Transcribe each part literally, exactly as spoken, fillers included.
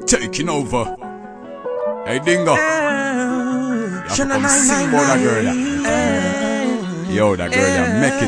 taking over. Hey Dingo, you have to come sing about that girl ya. Yo, that girl ya make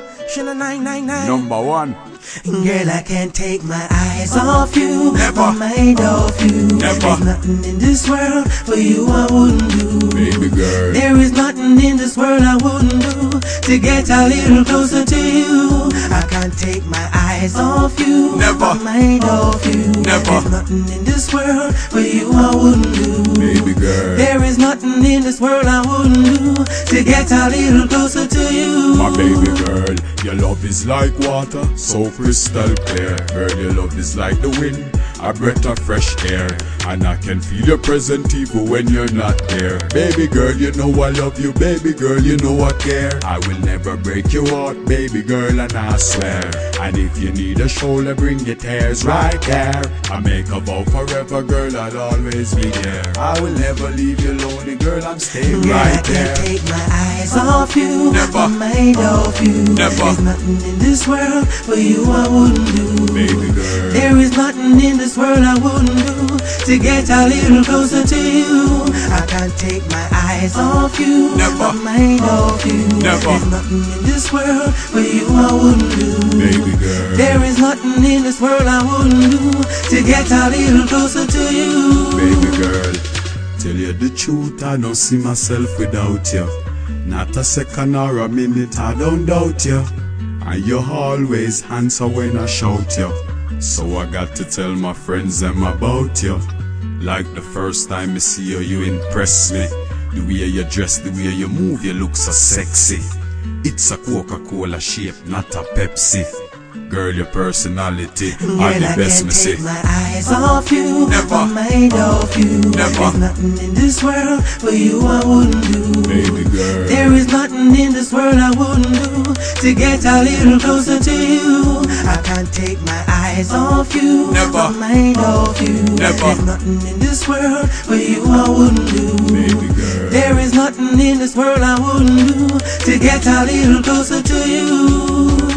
it number one. Girl, I can't take my eyes off you, Never. my mind off you. Never. There's nothing in this world for you I wouldn't do. Baby girl, There is nothing in this world I wouldn't do to get a little closer to you. I can't take my eyes off you, Never. my mind off you. Never. There's nothing in this world for you I wouldn't do. baby girl, There is nothing in this world I wouldn't do to get a little closer to you. my baby girl. Your love is like water, so crystal clear. Girl, your love is like the wind, a breath of fresh air. And I can feel your presence even when you're not there. Baby girl, you know I love you. Baby girl, you know I care. I will never break your heart, baby girl, and I swear. And if you need a shoulder, bring your tears right there. I make a vow forever, girl, I'll always be there. I will never leave you lonely, girl, I'm staying Girl, right I there. can't take my eyes off you, Never. my mind off you. Never. There's nothing in this world for you I wouldn't do. Baby girl, There is nothing in this world I wouldn't do to get a little closer to you. I can't take my eyes off you, Never. my mind off you. Never. There's nothing in this world for you I wouldn't do. baby girl, There is nothing in this world I wouldn't do to get a little closer to you. baby girl. Tell you the truth, I don't see myself without you. Not a second or a minute, I don't doubt you. And you always answer when I shout you. So I got to tell my friends them about you. Like the first time I see you, you impress me. The way you dress, the way you move, you look so sexy. It's a Coca-Cola shape, not a Pepsi. Girl, your personality Girl, are the I best can't me see. take my eyes off you, Never. my mind off you. Never. There's nothing in this world for you I wouldn't do. Baby girl, There is nothing in this world I wouldn't do to get a little closer to you. I can't take my eyes off you, Never. my mind off you. Never. There's nothing in this world for you I wouldn't do. baby girl. There is nothing in this world I wouldn't do to get a little closer to you.